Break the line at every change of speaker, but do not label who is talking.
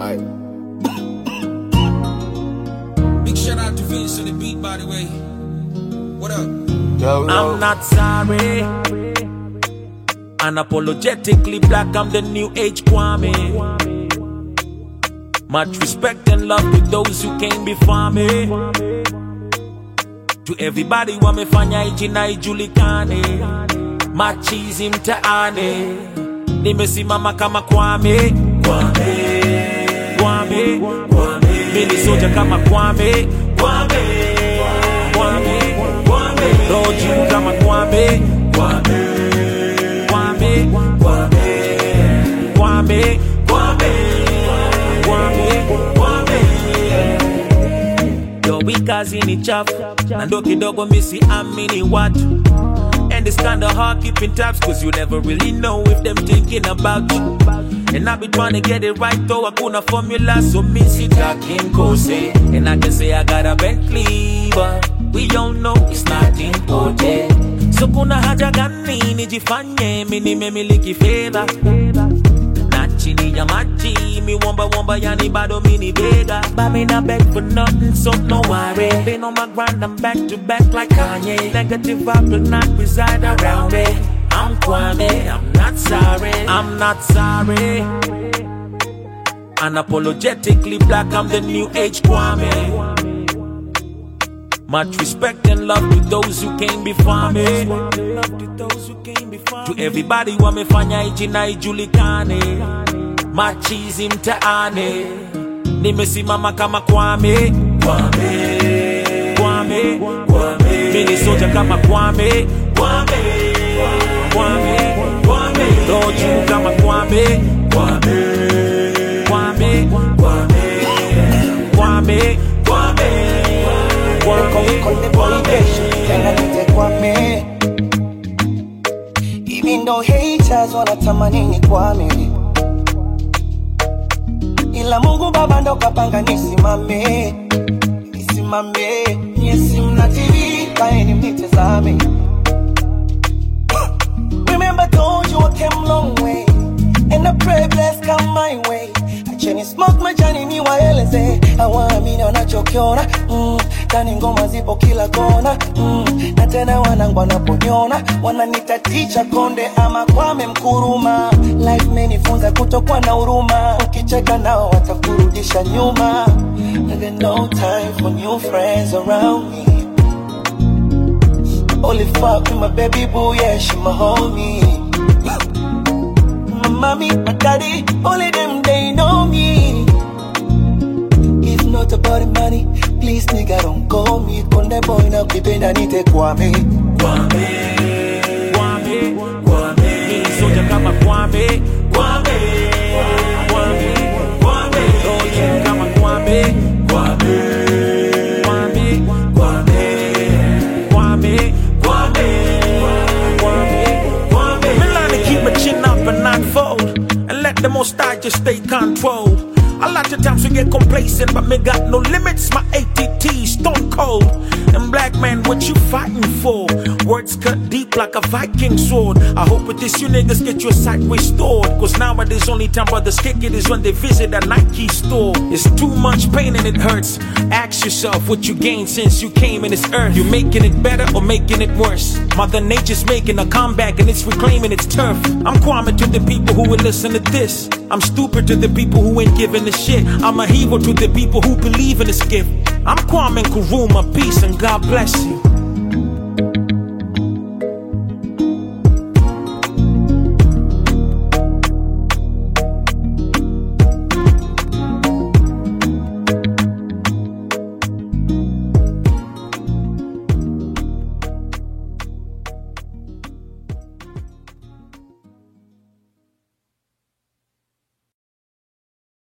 Alright.
Big shout out to Vince on the beat, by the way. What up?
Yo.
I'm not sorry. Unapologetically black, I'm the new age Kwame. Much respect and love to those who came before me. To everybody wamefanya ijina ijulikane, machizi mtaane, nimesimama kama Kwame. Kwame, Kwame, Kwame, mimi soja kama Kwame. Kwame, Kwame, Kwame, roju kama Kwame. Kwame, Kwame, Kwame, Kwame, Kwame, Kwame, Kwame. Yo, we kazi ni chafu, na ndo kidogo misi amini watu. And it's kinda hard keeping tabs, cause you never really know if them thinking about you. And I be trying to get it right though, hakuna formula, so missy talking kose. And I can say I got a Bentley, but we don't know it's not important. So kuna haja gani nijifanye mini memiliki fedha, na chini ya maji mi womba yani bado mini bega. But me not beg for nothing, so no worry. Been on my grind, I'm back to back like Kanye. Negative vibe will not reside around me. I'm Kwame, I'm not sorry. I'm not sorry. Unapologetically black, I'm the new age Kwame. Much respect and love to those who came before me. To everybody wamefanya ijina ijulikane, machizi mtaane, nimesimama kama Kwame. Kwame, Kwame, Kwame, mimi soja kama Kwame. Kwame, Kwame, Kwame, roju kama Kwame. Kwame, Kwame, Kwame, Kwame, Kwame,
Kwame. Even though haters wanatamani ni Kwame, ila Mungu Baba ndo kapanga nisimame. Nisimame, nyesi mna TV, kaeni mnitazame. Remember told you I came long way, and I pray bless come my way. Acheni smoke majani ni waeleze, hawaamini wanachokiona. Tani ngoma zipo kila kona, na tena wanangu wanaponyona, wananita teacher Konde ama Kwame Mkuruma. Life menifunza kutokuwa na huruma, ukicheka nao watakurudisha nyuma. And there's no time for new friends around me. Only fuck with my baby boo, yeah, she my homie. My mommy, my daddy, only them they know me. If not about the money, please nigga don't call me. Konde boy na kipenda nite Kwame.
Kwame, Kwame, Kwame, mimi soja kama Kwame. Kwame, Kwame, Kwame, roju kama Kwame. Kwame, Kwame, Kwame, Kwame, Kwame, Kwame, Kwame. Me learn to keep my chin up and not fold, and let the Most High just stay controlled. A lot of times we get complacent, but me got no limits. My ATT stone cold. And black man, what you fighting for? Words cut deep like a Viking sword. I hope with this you niggas get your sight restored, cause nowadays only time brothers kick it is when they visit a Nike store. It's too much pain and it hurts. Ask yourself what you gained since you came in this earth. You making it better or making it worse? Mother Nature's making a comeback and it's reclaiming its turf. I'm Kwame to the people who will listen to this. I'm stupid to the people who ain't giving a shit. I'm a hero to the people who believe in this gift. I'm Kwame Nkrumah, peace and God bless you.